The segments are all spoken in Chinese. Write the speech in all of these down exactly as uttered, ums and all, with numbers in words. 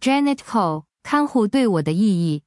Janet Cole， 看护对我的意义。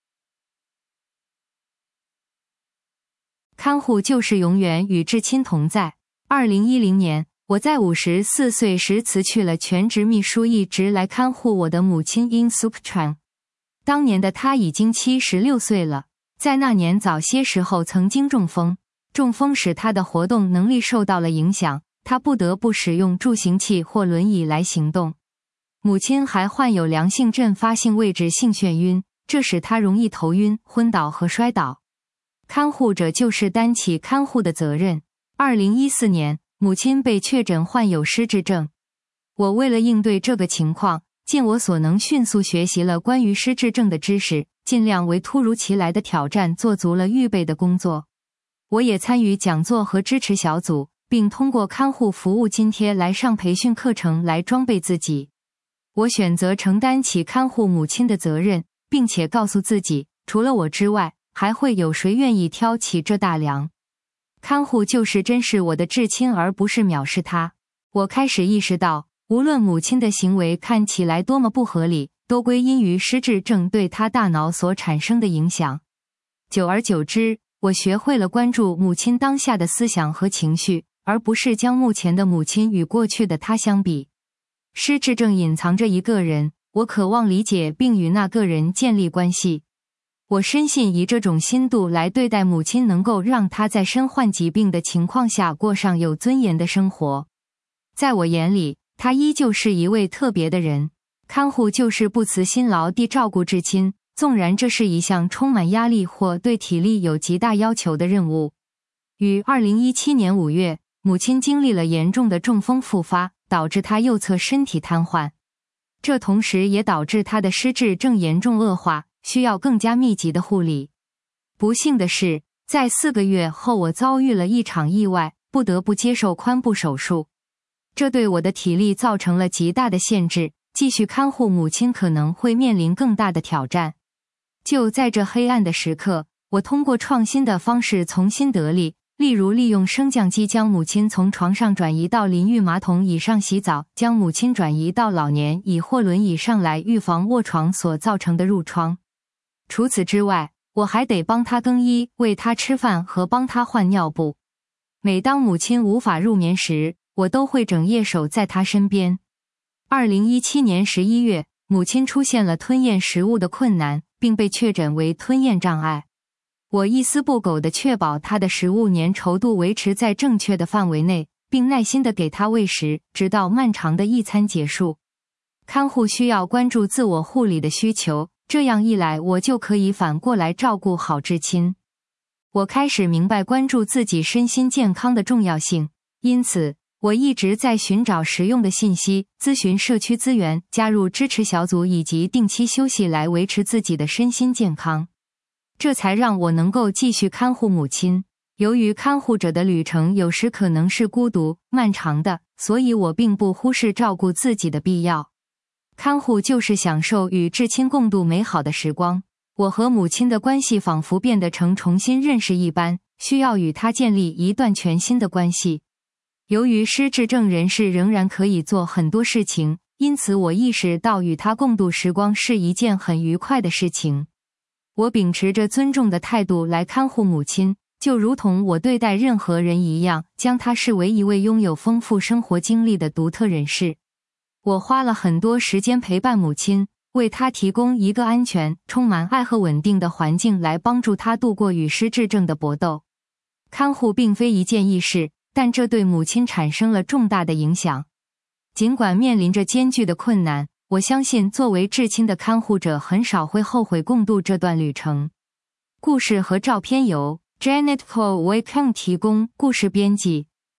看护就是永远与至亲同在。二零一零年，我在五十四岁时辞去了全职秘书一职来看护我的母亲 In Suptran。当年的她已经七十六岁了，在那年早些时候曾经中风，中风使她的活动能力受到了影响，她不得不使用助行器或轮椅来行动。母亲还患有良性阵发性位置性眩晕，这使她容易头晕、昏倒和摔倒。看护者就是担起看护的责任。二零一四年，母亲被确诊患有失智症。我为了应对这个情况，尽我所能迅速学习了关于失智症的知识，尽量为突如其来的挑战做足了预备的工作。我也参与讲座和支持小组，并通过看护服务津贴来上培训课程来装备自己。我选择承担起看护母亲的责任，并且告诉自己，除了我之外，还会有谁愿意挑起这大梁？看护就是珍视我的至亲，而不是藐视他。我开始意识到，无论母亲的行为看起来多么不合理，都归因于失智症对她大脑所产生的影响。久而久之，我学会了关注母亲当下的思想和情绪，而不是将目前的母亲与过去的她相比。失智症隐藏着一个人，我渴望理解并与那个人建立关系。我深信以这种心度来对待母亲，能够让她在身患疾病的情况下过上有尊严的生活。在我眼里，她依旧是一位特别的人。看护就是不辞辛劳地照顾至亲，纵然这是一项充满压力或对体力有极大要求的任务。于二零一七年五月，母亲经历了严重的中风复发，导致她右侧身体瘫痪。这同时也导致她的失智症严重恶化，需要更加密集的护理。不幸的是，在四个月后我遭遇了一场意外，不得不接受髋部手术。这对我的体力造成了极大的限制，继续看护母亲可能会面临更大的挑战。就在这黑暗的时刻，我通过创新的方式重新得力，例如利用升降机将母亲从床上转移到淋浴马桶椅上洗澡，将母亲转移到老年椅或轮椅上来，预防卧床所造成的褥疮。除此之外，我还得帮她更衣、喂她吃饭和帮她换尿布。每当母亲无法入眠时，我都会整夜守在她身边。二零一七年十一月，母亲出现了吞咽食物的困难，并被确诊为吞咽障碍。我一丝不苟地确保她的食物粘稠度维持在正确的范围内，并耐心地给她喂食，直到漫长的一餐结束。看护需要关注自我护理的需求，这样一来，我就可以反过来照顾好至亲。我开始明白关注自己身心健康的重要性，因此，我一直在寻找实用的信息，咨询社区资源，加入支持小组以及定期休息来维持自己的身心健康。这才让我能够继续看护母亲。由于看护者的旅程有时可能是孤独、漫长的，所以我并不忽视照顾自己的必要。看护就是享受与至亲共度美好的时光。我和母亲的关系仿佛变得成重新认识一般，需要与她建立一段全新的关系。由于失智症人士仍然可以做很多事情，因此我意识到与她共度时光是一件很愉快的事情。我秉持着尊重的态度来看护母亲，就如同我对待任何人一样，将她视为一位拥有丰富生活经历的独特人士。我花了很多时间陪伴母亲，为她提供一个安全、充满爱和稳定的环境，来帮助她度过与失智症的搏斗。看护并非一件易事，但这对母亲产生了重大的影响。尽管面临着艰巨的困难，我相信作为至亲的看护者很少会后悔共度这段旅程。故事和照片由 Janet Cole Wickham 提供，故事编辑